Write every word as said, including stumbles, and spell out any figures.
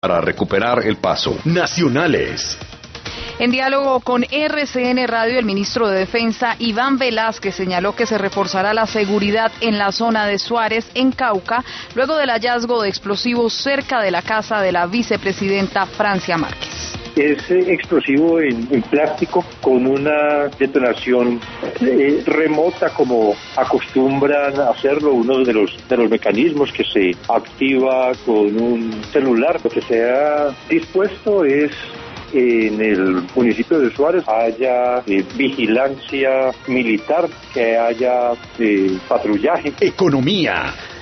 para recuperar el paso. Nacionales. En diálogo con R C N Radio, el ministro de Defensa, Iván Velázquez, señaló que se reforzará la seguridad en la zona de Suárez, en Cauca, luego del hallazgo de explosivos cerca de la casa de la vicepresidenta Francia Márquez. Es eh, explosivo en, en plástico con una detonación eh, remota, como acostumbran a hacerlo uno de los de los mecanismos que se activa con un celular. Lo que se ha dispuesto es en el municipio de Suárez haya eh, vigilancia militar, que haya eh, patrullaje. Economía.